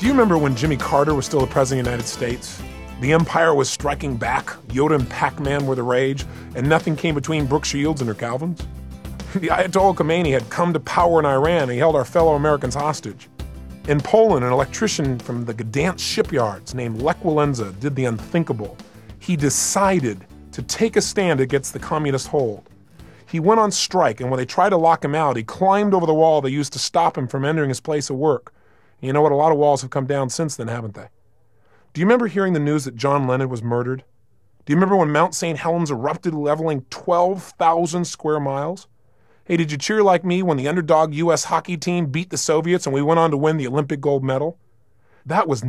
Do you remember when Jimmy Carter was still the President of the United States? The Empire was striking back, Yoda and Pac-Man were the rage, and nothing came between Brooke Shields and her Calvins? The Ayatollah Khomeini had come to power in Iran and he held our fellow Americans hostage. In Poland, an electrician from the Gdansk shipyards named Lech Walesa did the unthinkable. He decided to take a stand against the communist hold. He went on strike, and when they tried to lock him out, he climbed over the wall they used to stop him from entering his place of work. You know what? A lot of walls have come down since then, haven't they? Do you remember hearing the news that John Lennon was murdered? Do you remember when Mount St. Helens erupted, leveling 12,000 square miles? Hey, did you cheer like me when the underdog U.S. hockey team beat the Soviets and we went on to win the Olympic gold medal? That was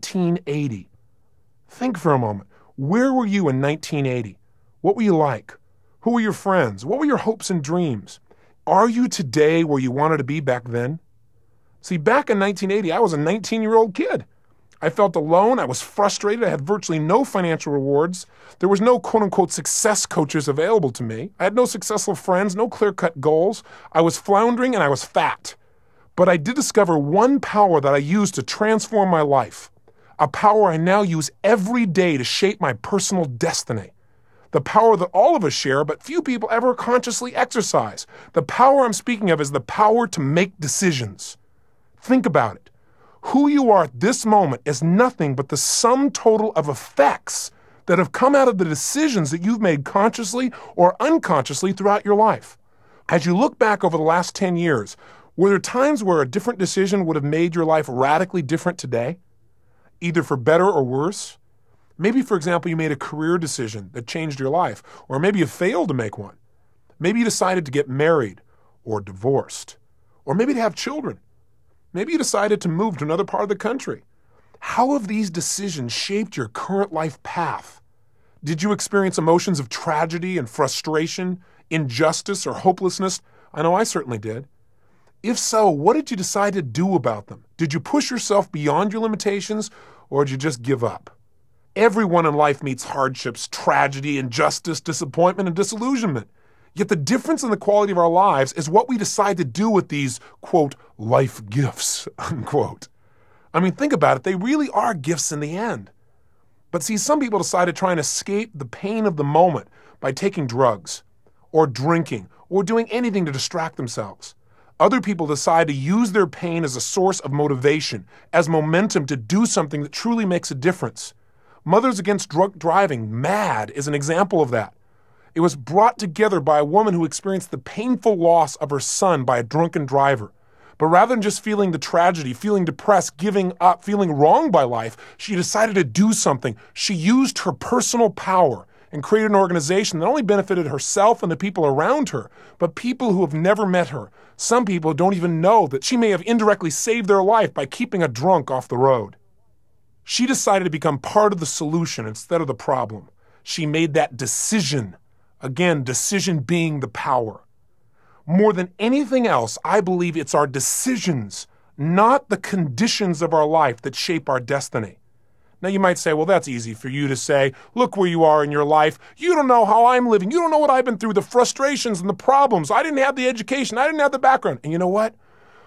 1980. Think for a moment. Where were you in 1980? What were you like? Who were your friends? What were your hopes and dreams? Are you today where you wanted to be back then? See, back in 1980, I was a 19-year-old kid. I felt alone. I was frustrated. I had virtually no financial rewards. There was no quote-unquote success coaches available to me. I had no successful friends, no clear-cut goals. I was floundering and I was fat. But I did discover one power that I used to transform my life, a power I now use every day to shape my personal destiny. The power that all of us share, but few people ever consciously exercise. The power I'm speaking of is the power to make decisions. Think about it. Who you are at this moment is nothing but the sum total of effects that have come out of the decisions that you've made consciously or unconsciously throughout your life. As you look back over the last 10 years, were there times where a different decision would have made your life radically different today? Either for better or worse? Maybe, for example, you made a career decision that changed your life, or maybe you failed to make one. Maybe you decided to get married or divorced, or maybe to have children. Maybe you decided to move to another part of the country. How have these decisions shaped your current life path? Did you experience emotions of tragedy and frustration, injustice, or hopelessness? I know I certainly did. If so, what did you decide to do about them? Did you push yourself beyond your limitations, or did you just give up? Everyone in life meets hardships, tragedy, injustice, disappointment, and disillusionment. Yet the difference in the quality of our lives is what we decide to do with these, quote, life gifts, unquote. I mean, think about it. They really are gifts in the end. But see, some people decide to try and escape the pain of the moment by taking drugs or drinking or doing anything to distract themselves. Other people decide to use their pain as a source of motivation, as momentum to do something that truly makes a difference. Mothers Against Drunk Driving, MADD, is an example of that. It was brought together by a woman who experienced the painful loss of her son by a drunken driver. But rather than just feeling the tragedy, feeling depressed, giving up, feeling wronged by life, she decided to do something. She used her personal power and created an organization that not only benefited herself and the people around her, but people who have never met her. Some people don't even know that she may have indirectly saved their life by keeping a drunk off the road. She decided to become part of the solution instead of the problem. She made that decision. Again, decision being the power. More than anything else, I believe it's our decisions, not the conditions of our life, that shape our destiny. Now you might say, well, that's easy for you to say. Look where you are in your life. You don't know how I'm living. You don't know what I've been through, the frustrations and the problems. I didn't have the education. I didn't have the background. And you know what?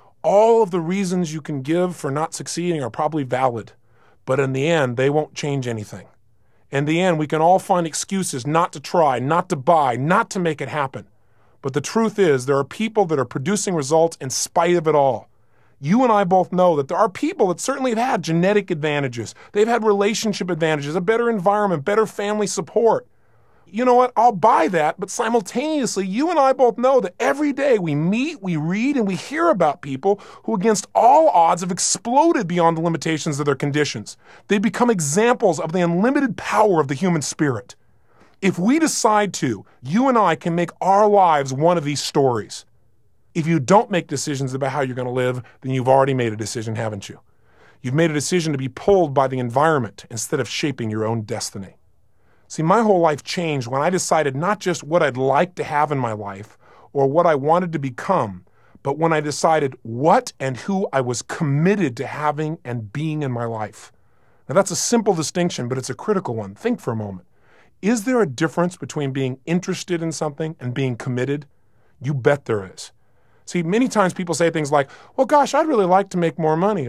All of the reasons you can give for not succeeding are probably valid. But in the end, they won't change anything. In the end, we can all find excuses not to try, not to buy, not to make it happen. But the truth is, there are people that are producing results in spite of it all. You and I both know that there are people that certainly have had genetic advantages. They've had relationship advantages, a better environment, better family support. You know what? I'll buy that, but simultaneously, you and I both know that every day we meet, we read, and we hear about people who, against all odds, have exploded beyond the limitations of their conditions. They become examples of the unlimited power of the human spirit. If we decide to, you and I can make our lives one of these stories. If you don't make decisions about how you're going to live, then you've already made a decision, haven't you? You've made a decision to be pulled by the environment instead of shaping your own destiny. See, my whole life changed when I decided not just what I'd like to have in my life or what I wanted to become, but when I decided what and who I was committed to having and being in my life. Now, that's a simple distinction, but it's a critical one. Think for a moment. Is there a difference between being interested in something and being committed? You bet there is. See, many times people say things like, well, gosh, I'd really like to make more money, or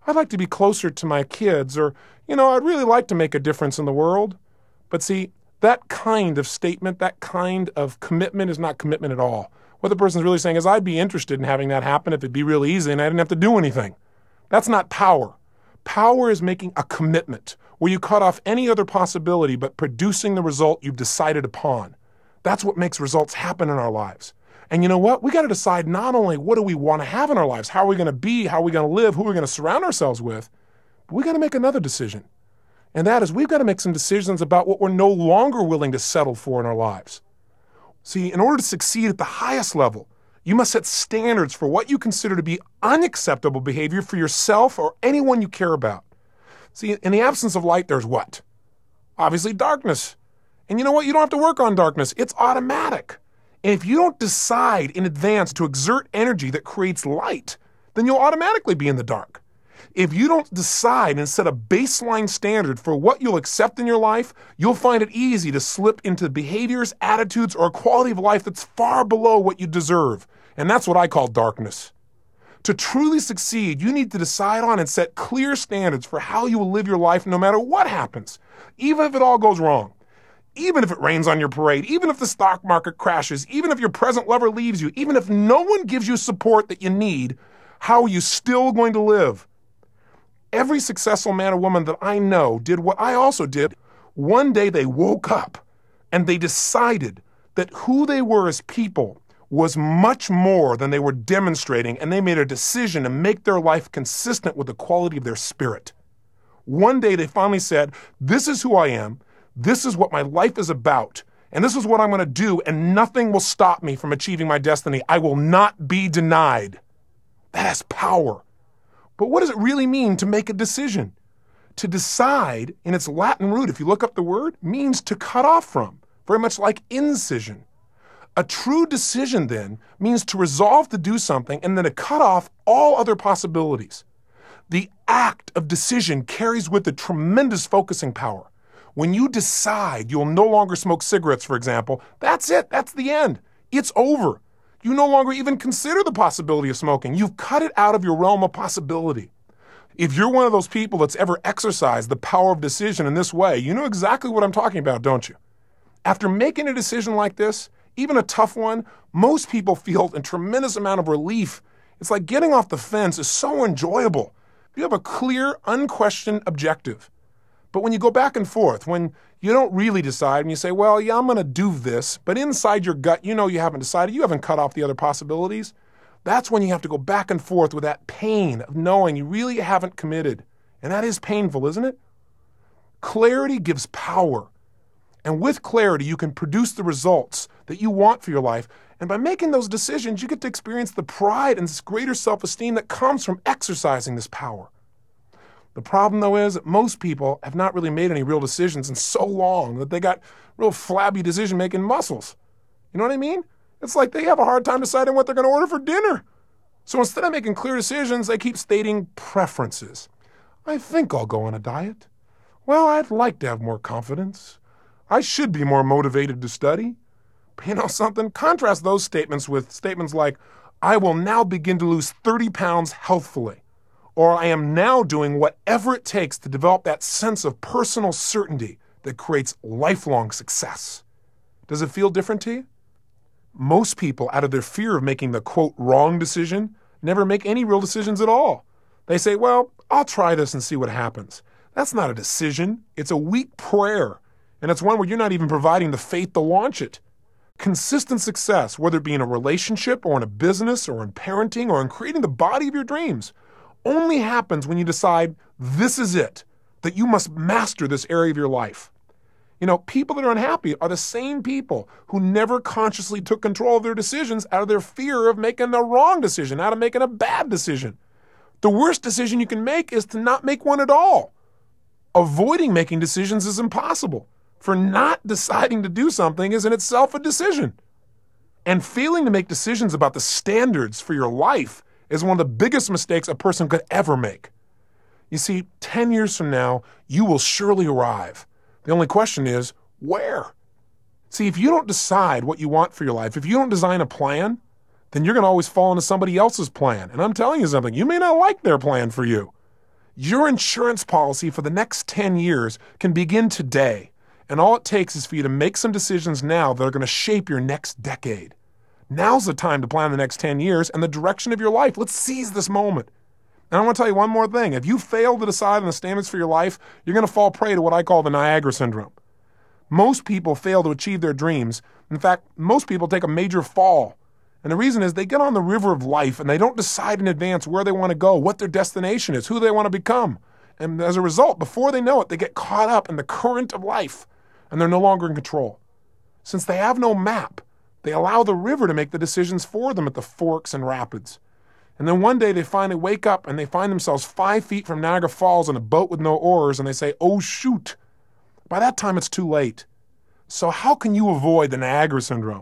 I'd like to be closer to my kids, or, I'd really like to make a difference in the world. But see, that kind of statement, that kind of commitment is not commitment at all. What the person's really saying is, I'd be interested in having that happen if it'd be real easy and I didn't have to do anything. That's not power. Power is making a commitment where you cut off any other possibility but producing the result you've decided upon. That's what makes results happen in our lives. And you know what? We got to decide not only what do we want to have in our lives, how are we going to be, how are we going to live, who are we going to surround ourselves with, but we got to make another decision. And that is, we've got to make some decisions about what we're no longer willing to settle for in our lives. See, in order to succeed at the highest level, you must set standards for what you consider to be unacceptable behavior for yourself or anyone you care about. See, in the absence of light, there's what? Obviously, darkness. And you know what? You don't have to work on darkness. It's automatic. And if you don't decide in advance to exert energy that creates light, then you'll automatically be in the dark. If you don't decide and set a baseline standard for what you'll accept in your life, you'll find it easy to slip into behaviors, attitudes, or a quality of life that's far below what you deserve. And that's what I call darkness. To truly succeed, you need to decide on and set clear standards for how you will live your life no matter what happens, even if it all goes wrong. Even if it rains on your parade, even if the stock market crashes, even if your present lover leaves you, even if no one gives you support that you need, how are you still going to live? Every successful man or woman that I know did what I also did. One day they woke up and they decided that who they were as people was much more than they were demonstrating, and they made a decision to make their life consistent with the quality of their spirit. One day they finally said, this is who I am, this is what my life is about, and this is what I'm going to do, and nothing will stop me from achieving my destiny. I will not be denied. That has power. But what does it really mean to make a decision? To decide, in its Latin root, if you look up the word, means to cut off from, very much like incision. A true decision, then, means to resolve to do something and then to cut off all other possibilities. The act of decision carries with it tremendous focusing power. When you decide you'll no longer smoke cigarettes, for example, that's it. That's the end. It's over. You no longer even consider the possibility of smoking. You've cut it out of your realm of possibility. If you're one of those people that's ever exercised the power of decision in this way, you know exactly what I'm talking about, don't you? After making a decision like this, even a tough one, most people feel a tremendous amount of relief. It's like getting off the fence is so enjoyable. You have a clear, unquestioned objective. But when you go back and forth, when you don't really decide and you say, well, yeah, I'm going to do this, but inside your gut, you know you haven't decided, you haven't cut off the other possibilities, that's when you have to go back and forth with that pain of knowing you really haven't committed. And that is painful, isn't it? Clarity gives power. And with clarity, you can produce the results that you want for your life. And by making those decisions, you get to experience the pride and this greater self-esteem that comes from exercising this power. The problem, though, is that most people have not really made any real decisions in so long that they got real flabby decision-making muscles. You know what I mean? It's like they have a hard time deciding what they're going to order for dinner. So instead of making clear decisions, they keep stating preferences. I think I'll go on a diet. Well, I'd like to have more confidence. I should be more motivated to study. But you know something? Contrast those statements with statements like, I will now begin to lose 30 pounds healthfully. Or I am now doing whatever it takes to develop that sense of personal certainty that creates lifelong success. Does it feel different to you? Most people, out of their fear of making the, quote, wrong decision, never make any real decisions at all. They say, well, I'll try this and see what happens. That's not a decision. It's a weak prayer. And it's one where you're not even providing the faith to launch it. Consistent success, whether it be in a relationship or in a business or in parenting or in creating the body of your dreams, only happens when you decide this is it, that you must master this area of your life. You know, people that are unhappy are the same people who never consciously took control of their decisions out of their fear of making the wrong decision, out of making a bad decision. The worst decision you can make is to not make one at all. Avoiding making decisions is impossible, for not deciding to do something is in itself a decision. And failing to make decisions about the standards for your life is one of the biggest mistakes a person could ever make. You see, 10 years from now, you will surely arrive. The only question is, where? See, if you don't decide what you want for your life, if you don't design a plan, then you're going to always fall into somebody else's plan. And I'm telling you something, you may not like their plan for you. Your insurance policy for the next 10 years can begin today, and all it takes is for you to make some decisions now that are going to shape your next decade. Now's the time to plan the next 10 years and the direction of your life. Let's seize this moment. And I want to tell you one more thing. If you fail to decide on the standards for your life, you're going to fall prey to what I call the Niagara Syndrome. Most people fail to achieve their dreams. In fact, most people take a major fall. And the reason is they get on the river of life and they don't decide in advance where they want to go, what their destination is, who they want to become. And as a result, before they know it, they get caught up in the current of life and they're no longer in control. Since they have no map, they allow the river to make the decisions for them at the forks and rapids. And then one day they finally wake up and they find themselves 5 feet from Niagara Falls in a boat with no oars and they say, oh shoot. By that time it's too late. So how can you avoid the Niagara Syndrome?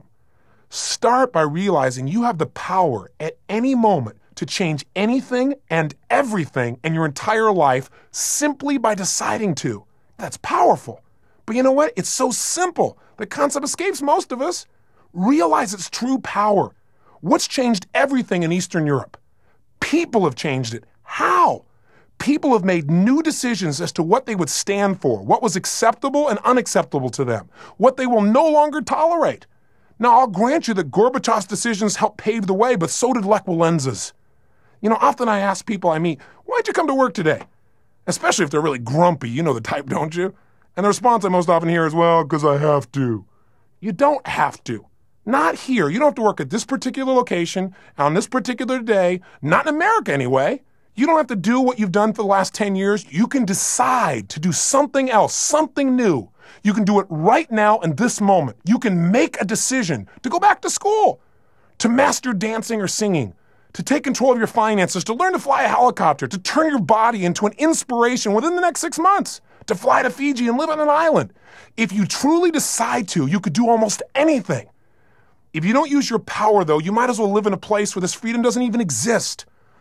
Start by realizing you have the power at any moment to change anything and everything in your entire life simply by deciding to. That's powerful. But you know what? It's so simple. The concept escapes most of us. Realize its true power. What's changed everything in Eastern Europe? People have changed it. How? People have made new decisions as to what they would stand for, what was acceptable and unacceptable to them, what they will no longer tolerate. Now, I'll grant you that Gorbachev's decisions helped pave the way, but so did Lech Walesa. You know, often I ask people I meet, why'd you come to work today? Especially if they're really grumpy. You know the type, don't you? And the response I most often hear is, well, because I have to. You don't have to. Not here. You don't have to work at this particular location, on this particular day, not in America anyway. You don't have to do what you've done for the last 10 years. You can decide to do something else, something new. You can do it right now in this moment. You can make a decision to go back to school, to master dancing or singing, to take control of your finances, to learn to fly a helicopter, to turn your body into an inspiration within the next 6 months, to fly to Fiji and live on an island. If you truly decide to, you could do almost anything. If you don't use your power, though, you might as well live in a place where this freedom doesn't even exist.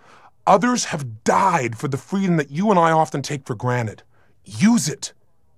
Others have died for the freedom that you and I often take for granted. Use it.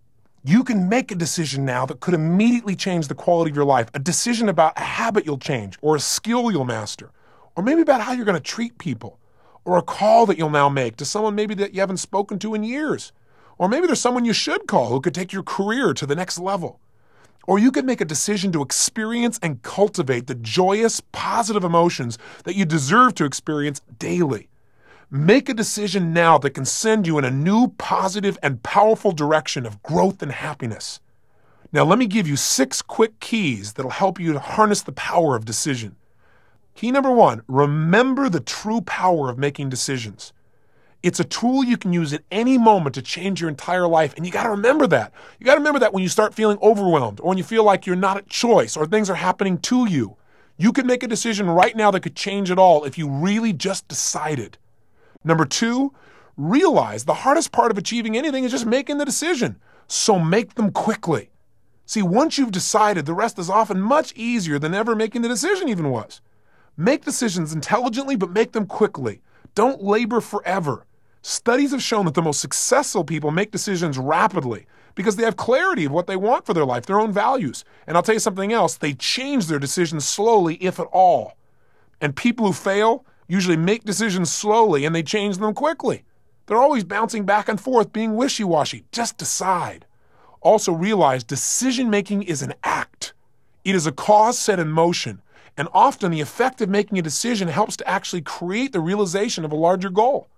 You can make a decision now that could immediately change the quality of your life, a decision about a habit you'll change or a skill you'll master, or maybe about how you're going to treat people, or a call that you'll now make to someone maybe that you haven't spoken to in years, or maybe there's someone you should call who could take your career to the next level. Or you could make a decision to experience and cultivate the joyous, positive emotions that you deserve to experience daily. Make a decision now that can send you in a new, positive, and powerful direction of growth and happiness. Now, let me give you 6 quick keys that'll help you to harness the power of decision. Key number 1, remember the true power of making decisions. It's a tool you can use at any moment to change your entire life, and you got to remember that. You got to remember that when you start feeling overwhelmed, or when you feel like you're not at choice, or things are happening to you. You can make a decision right now that could change it all if you really just decided. Number 2, realize the hardest part of achieving anything is just making the decision, so make them quickly. See, once you've decided, the rest is often much easier than ever making the decision even was. Make decisions intelligently, but make them quickly. Don't labor forever. Studies have shown that the most successful people make decisions rapidly because they have clarity of what they want for their life, their own values. And I'll tell you something else, they change their decisions slowly, if at all. And people who fail usually make decisions slowly and they change them quickly. They're always bouncing back and forth, being wishy-washy. Just decide. Also realize decision-making is an act. It is a cause set in motion. And often the effect of making a decision helps to actually create the realization of a larger goal.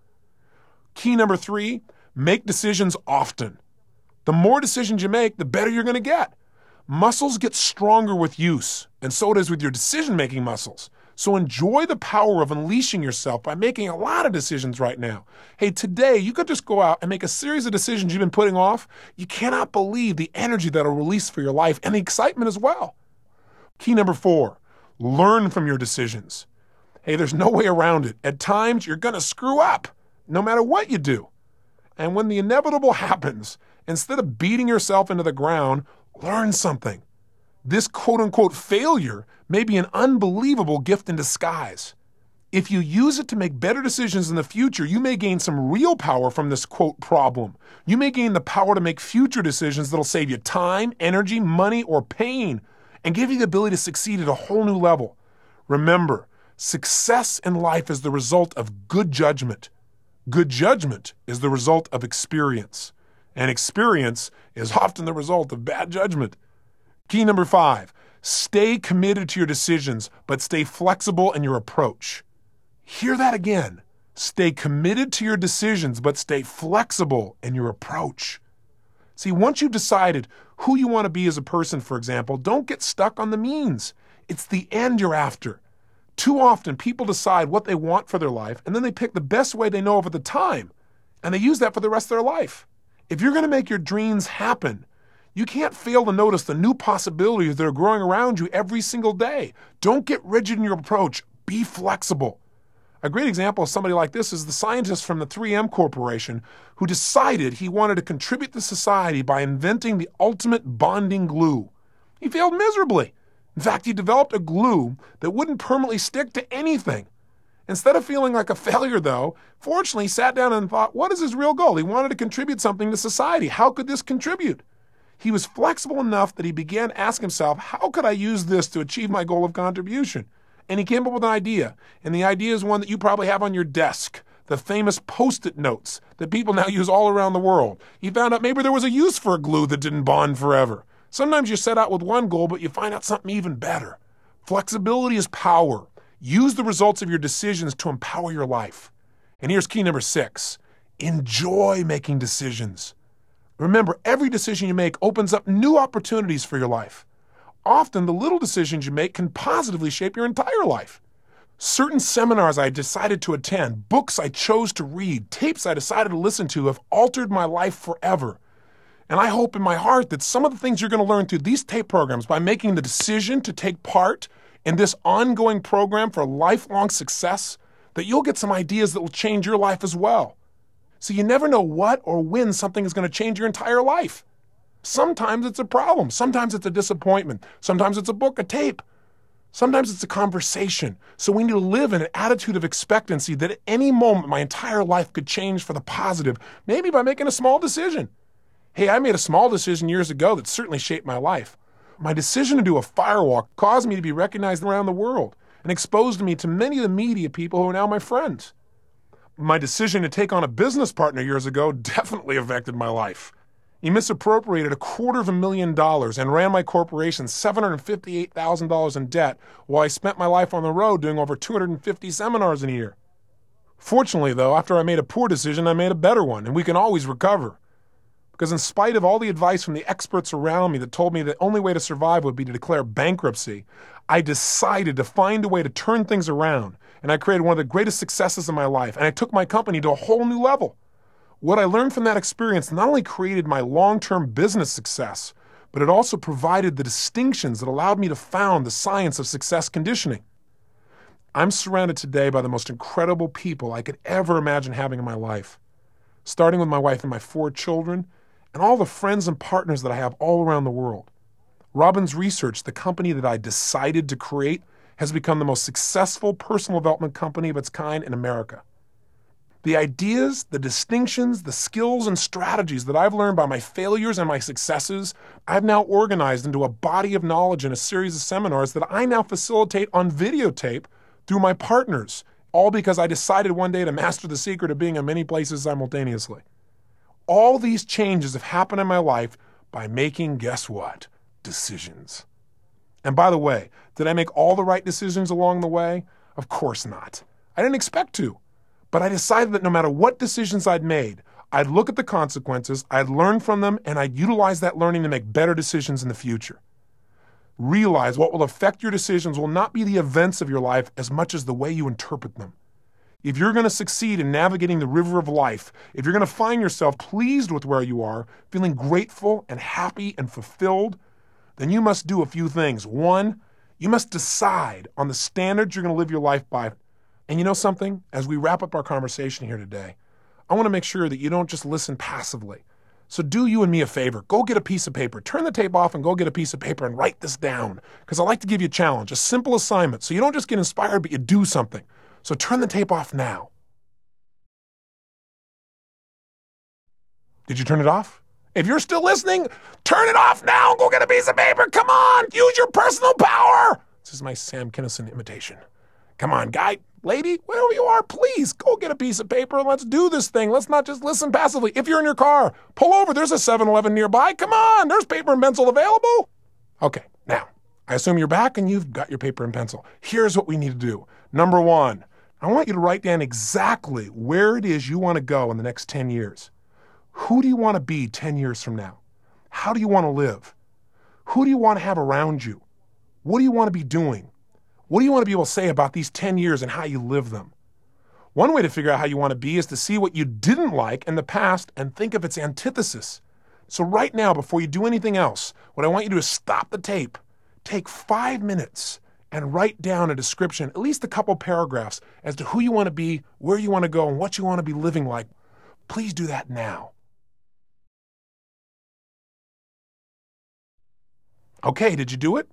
Key number 3, make decisions often. The more decisions you make, the better you're going to get. Muscles get stronger with use, and so does with your decision-making muscles. So enjoy the power of unleashing yourself by making a lot of decisions right now. Hey, today you could just go out and make a series of decisions you've been putting off. You cannot believe the energy that'll release for your life and the excitement as well. Key number 4, learn from your decisions. Hey, there's no way around it. At times, you're going to screw up, no matter what you do. And when the inevitable happens, instead of beating yourself into the ground, learn something. This quote-unquote failure may be an unbelievable gift in disguise. If you use it to make better decisions in the future, you may gain some real power from this quote problem. You may gain the power to make future decisions that'll save you time, energy, money, or pain, and give you the ability to succeed at a whole new level. Remember, success in life is the result of good judgment. Good judgment is the result of experience, and experience is often the result of bad judgment. Key number 5, stay committed to your decisions, but stay flexible in your approach. Hear that again. Stay committed to your decisions, but stay flexible in your approach. See, once you've decided who you want to be as a person, for example, don't get stuck on the means. It's the end you're after. Too often, people decide what they want for their life, and then they pick the best way they know of at the time, and they use that for the rest of their life. If you're going to make your dreams happen, you can't fail to notice the new possibilities that are growing around you every single day. Don't get rigid in your approach. Be flexible. A great example of somebody like this is the scientist from the 3M Corporation who decided he wanted to contribute to society by inventing the ultimate bonding glue. He failed miserably. In fact, he developed a glue that wouldn't permanently stick to anything. Instead of feeling like a failure, though, fortunately, he sat down and thought, what is his real goal? He wanted to contribute something to society. How could this contribute? He was flexible enough that he began asking himself, how could I use this to achieve my goal of contribution? And he came up with an idea. And the idea is one that you probably have on your desk, the famous Post-it notes that people now use all around the world. He found out maybe there was a use for a glue that didn't bond forever. Sometimes you set out with one goal, but you find out something even better. Flexibility is power. Use the results of your decisions to empower your life. And here's key number 6. Enjoy making decisions. Remember, every decision you make opens up new opportunities for your life. Often, the little decisions you make can positively shape your entire life. Certain seminars I decided to attend, books I chose to read, tapes I decided to listen to have altered my life forever. And I hope in my heart that some of the things you're going to learn through these tape programs by making the decision to take part in this ongoing program for lifelong success, that you'll get some ideas that will change your life as well. So you never know what or when something is going to change your entire life. Sometimes it's a problem. Sometimes it's a disappointment. Sometimes it's a book, a tape. Sometimes it's a conversation. So we need to live in an attitude of expectancy that at any moment my entire life could change for the positive, maybe by making a small decision. Hey, I made a small decision years ago that certainly shaped my life. My decision to do a firewalk caused me to be recognized around the world and exposed me to many of the media people who are now my friends. My decision to take on a business partner years ago definitely affected my life. He misappropriated $250,000 and ran my corporation $758,000 in debt while I spent my life on the road doing over 250 seminars in a year. Fortunately, though, after I made a poor decision, I made a better one, and we can always recover. Because in spite of all the advice from the experts around me that told me the only way to survive would be to declare bankruptcy, I decided to find a way to turn things around, and I created one of the greatest successes of my life, and I took my company to a whole new level. What I learned from that experience not only created my long-term business success, but it also provided the distinctions that allowed me to found the science of success conditioning. I'm surrounded today by the most incredible people I could ever imagine having in my life, starting with my wife and my 4 children, and all the friends and partners that I have all around the world. Robbins Research, the company that I decided to create, has become the most successful personal development company of its kind in America. The ideas, the distinctions, the skills and strategies that I've learned by my failures and my successes, I've now organized into a body of knowledge in a series of seminars that I now facilitate on videotape through my partners, all because I decided one day to master the secret of being in many places simultaneously. All these changes have happened in my life by making, guess what? Decisions. And by the way, did I make all the right decisions along the way? Of course not. I didn't expect to. But I decided that no matter what decisions I'd made, I'd look at the consequences, I'd learn from them, and I'd utilize that learning to make better decisions in the future. Realize what will affect your decisions will not be the events of your life as much as the way you interpret them. If you're going to succeed in navigating the river of life, if you're going to find yourself pleased with where you are, feeling grateful and happy and fulfilled, then you must do a few things. 1, you must decide on the standards you're going to live your life by. And you know something? As we wrap up our conversation here today, I want to make sure that you don't just listen passively. So do you and me a favor. Go get a piece of paper. Turn the tape off and go get a piece of paper and write this down. Because I like to give you a challenge, a simple assignment. So you don't just get inspired, but you do something. So turn the tape off now. Did you turn it off? If you're still listening, turn it off now and go get a piece of paper. Come on, use your personal power. This is my Sam Kinison imitation. Come on, guy, Lady, wherever you are, please go get a piece of paper and let's do this thing. Let's not just listen passively. If you're in your car, pull over. There's a 7-Eleven nearby. Come on, there's paper and pencil available. Okay, now, I assume you're back and you've got your paper and pencil. Here's what we need to do. Number one, I want you to write down exactly where it is you want to go in the next 10 years. Who do you want to be 10 years from now? How do you want to live? Who do you want to have around you? What do you want to be doing? What do you want to be able to say about these 10 years and how you live them? One way to figure out how you want to be is to see what you didn't like in the past and think of its antithesis. So right now, before you do anything else, what I want you to do is stop the tape, take 5 minutes, and write down a description, at least a couple paragraphs, as to who you want to be, where you want to go, and what you want to be living like. Please do that now. Okay, did you do it?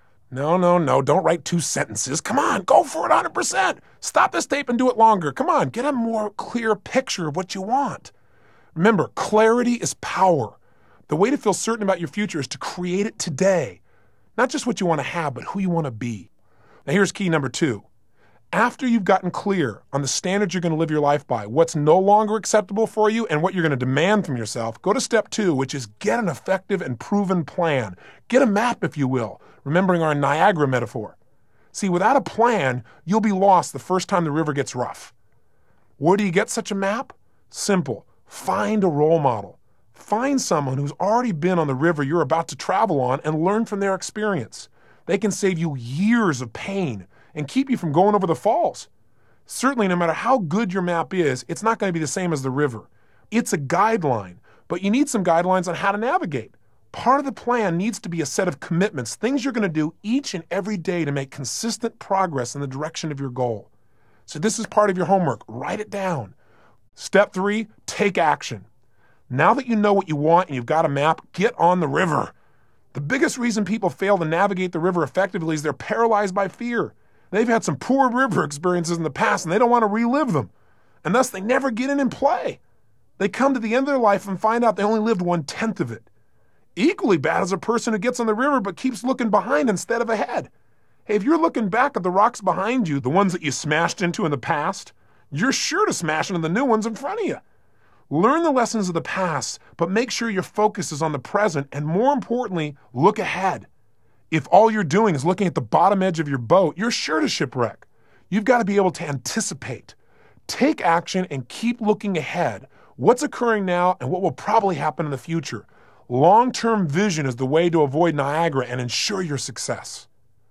No, don't write 2 sentences. Come on, go for it 100%. Stop this tape and do it longer. Come on, get a more clear picture of what you want. Remember, clarity is power. The way to feel certain about your future is to create it today. Not just what you want to have, but who you want to be. Now here's key number 2. After you've gotten clear on the standards you're going to live your life by, what's no longer acceptable for you and what you're going to demand from yourself, go to step 2, which is get an effective and proven plan. Get a map, if you will, remembering our Niagara metaphor. See, without a plan, you'll be lost the first time the river gets rough. Where do you get such a map? Simple. Find a role model. Find someone who's already been on the river you're about to travel on and learn from their experience. They can save you years of pain and keep you from going over the falls. Certainly, no matter how good your map is, it's not going to be the same as the river. It's a guideline, but you need some guidelines on how to navigate. Part of the plan needs to be a set of commitments, things you're going to do each and every day to make consistent progress in the direction of your goal. So this is part of your homework. Write it down. Step 3, take action. Now that you know what you want and you've got a map, get on the river. The biggest reason people fail to navigate the river effectively is they're paralyzed by fear. They've had some poor river experiences in the past and they don't want to relive them. And thus they never get in and play. They come to the end of their life and find out they only lived 1/10 of it. Equally bad is a person who gets on the river but keeps looking behind instead of ahead. Hey, if you're looking back at the rocks behind you, the ones that you smashed into in the past, you're sure to smash into the new ones in front of you. Learn the lessons of the past, but make sure your focus is on the present and, more importantly, look ahead. If all you're doing is looking at the bottom edge of your boat, you're sure to shipwreck. You've got to be able to anticipate. Take action and keep looking ahead. What's occurring now and what will probably happen in the future. Long-term vision is the way to avoid Niagara and ensure your success.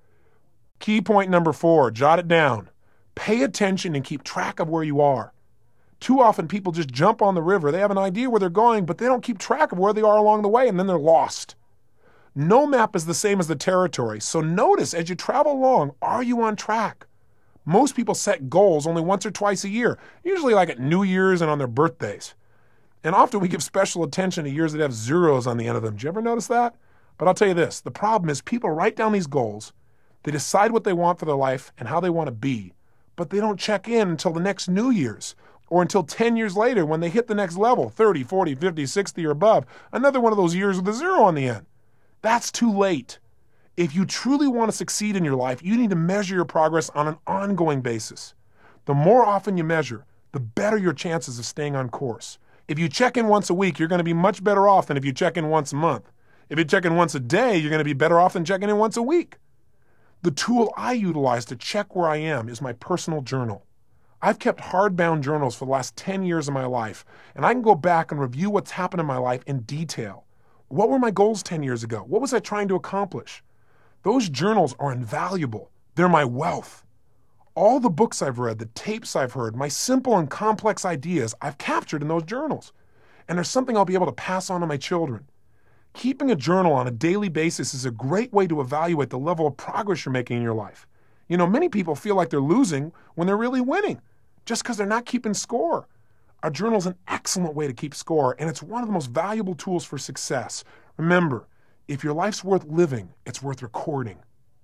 Key point number 4, jot it down. Pay attention and keep track of where you are. Too often people just jump on the river. They have an idea where they're going, but they don't keep track of where they are along the way, and then they're lost. No map is the same as the territory, so notice as you travel along, are you on track? Most people set goals only once or twice a year, usually like at New Year's and on their birthdays. And often we give special attention to years that have zeros on the end of them. Did you ever notice that? But I'll tell you this, the problem is people write down these goals, they decide what they want for their life and how they want to be, but they don't check in until the next New Year's or until 10 years later when they hit the next level, 30, 40, 50, 60 or above, another one of those years with a zero on the end. That's too late. If you truly want to succeed in your life, you need to measure your progress on an ongoing basis. The more often you measure, the better your chances of staying on course. If you check in once a week, you're going to be much better off than if you check in once a month. If you check in once a day, you're going to be better off than checking in once a week. The tool I utilize to check where I am is my personal journal. I've kept hardbound journals for the last 10 years of my life, and I can go back and review what's happened in my life in detail. What were my goals 10 years ago? What was I trying to accomplish? Those journals are invaluable. They're my wealth. All the books I've read, the tapes I've heard, my simple and complex ideas, I've captured in those journals. And there's something I'll be able to pass on to my children. Keeping a journal on a daily basis is a great way to evaluate the level of progress you're making in your life. You know, many people feel like they're losing when they're really winning, just because they're not keeping score. Our journal is an excellent way to keep score, and it's one of the most valuable tools for success. Remember, if your life's worth living, it's worth recording.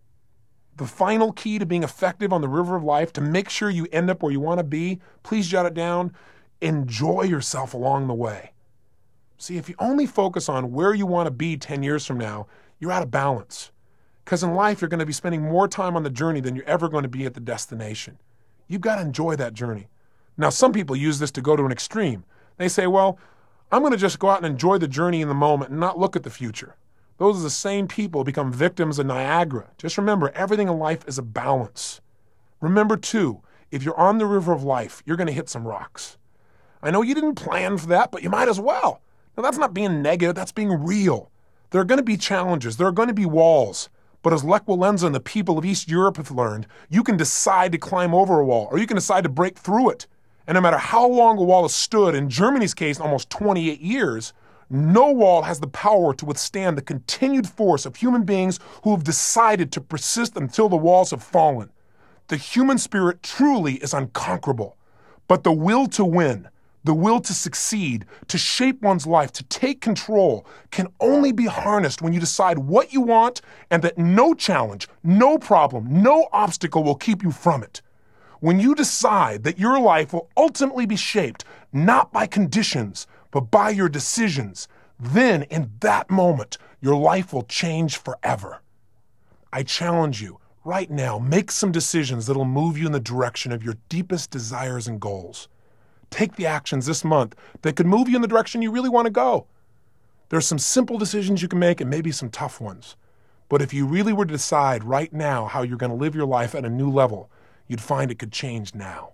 The final key to being effective on the river of life, to make sure you end up where you want to be, please jot it down, enjoy yourself along the way. See, if you only focus on where you want to be 10 years from now, you're out of balance. Because in life, you're going to be spending more time on the journey than you're ever going to be at the destination. You've got to enjoy that journey. Now, some people use this to go to an extreme. They say, well, I'm going to just go out and enjoy the journey in the moment and not look at the future. Those are the same people who become victims of Niagara. Just remember, everything in life is a balance. Remember, too, if you're on the river of life, you're going to hit some rocks. I know you didn't plan for that, but you might as well. Now, that's not being negative. That's being real. There are going to be challenges. There are going to be walls. But as Lech Walesa and the people of East Europe have learned, you can decide to climb over a wall, or you can decide to break through it. And no matter how long a wall has stood, in Germany's case, almost 28 years, no wall has the power to withstand the continued force of human beings who have decided to persist until the walls have fallen. The human spirit truly is unconquerable. But the will to win, the will to succeed, to shape one's life, to take control, can only be harnessed when you decide what you want and that no challenge, no problem, no obstacle will keep you from it. When you decide that your life will ultimately be shaped not by conditions, but by your decisions, then in that moment, your life will change forever. I challenge you, right now, make some decisions that'll move you in the direction of your deepest desires and goals. Take the actions this month that could move you in the direction you really want to go. There's some simple decisions you can make and maybe some tough ones. But if you really were to decide right now how you're going to live your life at a new level, you'd find it could change now.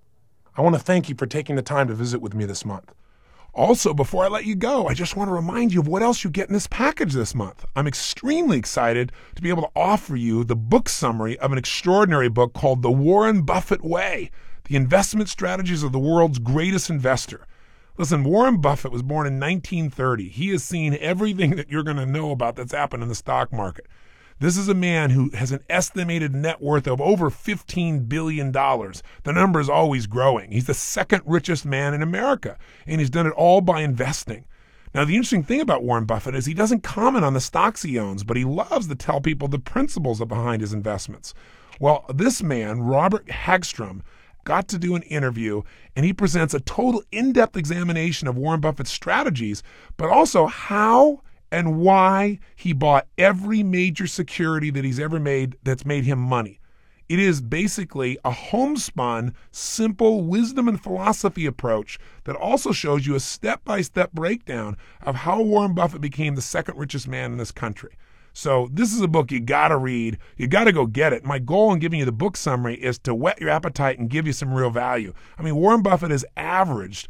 I want to thank you for taking the time to visit with me this month. Also, before I let you go, I just want to remind you of what else you get in this package this month. I'm extremely excited to be able to offer you the book summary of an extraordinary book called The Warren Buffett Way, The Investment Strategies of the World's Greatest Investor. Listen, Warren Buffett was born in 1930. He has seen everything that you're going to know about that's happened in the stock market. This is a man who has an estimated net worth of over $15 billion. The number is always growing. He's the second richest man in America, and he's done it all by investing. Now, the interesting thing about Warren Buffett is he doesn't comment on the stocks he owns, but he loves to tell people the principles behind his investments. Well, this man, Robert Hagstrom, got to do an interview, and he presents a total in-depth examination of Warren Buffett's strategies, but also how and why he bought every major security that he's ever made that's made him money. It is basically a homespun, simple wisdom and philosophy approach that also shows you a step-by-step breakdown of how Warren Buffett became the second richest man in this country. So this is a book you got to read. You got to go get it. My goal in giving you the book summary is to whet your appetite and give you some real value. I mean, Warren Buffett has averaged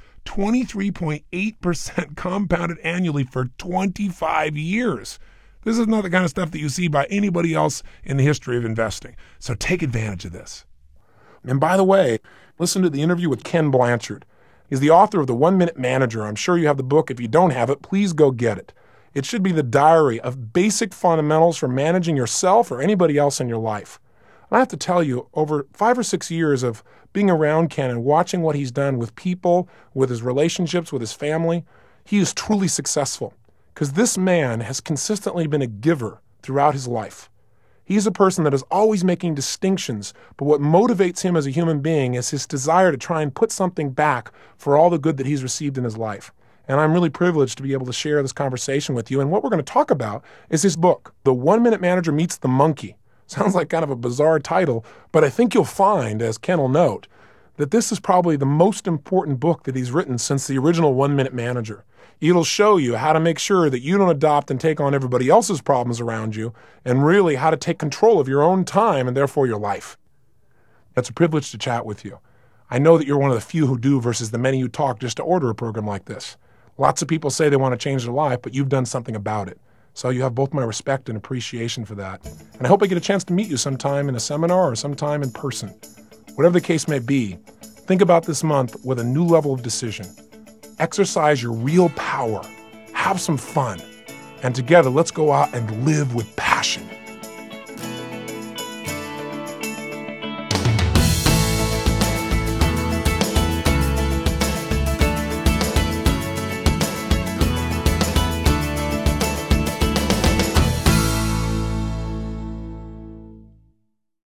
23.8% compounded annually for 25 years. This is not the kind of stuff that you see by anybody else in the history of investing. So take advantage of this. And by the way, listen to the interview with Ken Blanchard. He's the author of The 1 Minute Manager. I'm sure you have the book. If you don't have it, please go get it. It should be the diary of basic fundamentals for managing yourself or anybody else in your life. And I have to tell you, over 5 or 6 years of being around Ken and watching what he's done with people, with his relationships, with his family, he is truly successful because this man has consistently been a giver throughout his life. He's a person that is always making distinctions, but what motivates him as a human being is his desire to try and put something back for all the good that he's received in his life. And I'm really privileged to be able to share this conversation with you. And what we're going to talk about is his book, The 1 Minute Manager Meets the Monkey. Sounds like kind of a bizarre title, but I think you'll find, as Ken will note, that this is probably the most important book that he's written since the original 1 Minute Manager. It'll show you how to make sure that you don't adopt and take on everybody else's problems around you, and really how to take control of your own time and therefore your life. It's a privilege to chat with you. I know that you're one of the few who do versus the many who talk just to order a program like this. Lots of people say they want to change their life, but you've done something about it. So you have both my respect and appreciation for that. And I hope I get a chance to meet you sometime in a seminar or sometime in person. Whatever the case may be, think about this month with a new level of decision. Exercise your real power. Have some fun. And together, let's go out and live with passion.